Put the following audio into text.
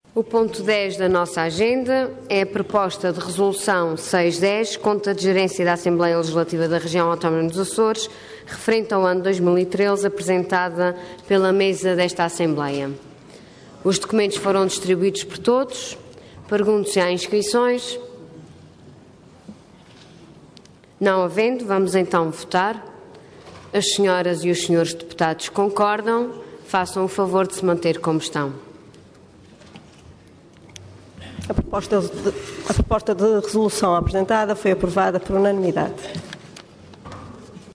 O ponto 10 da nossa agenda é a proposta de resolução 610, conta de gerência da Assembleia Legislativa da Região Autónoma dos Açores, referente ao ano 2013, apresentada pela mesa desta Assembleia. Os documentos foram distribuídos por todos. Pergunto se há inscrições. Não havendo, vamos então votar. As senhoras e os senhores deputados concordam. Façam o favor de se manter como estão. A proposta de resolução apresentada foi aprovada por unanimidade.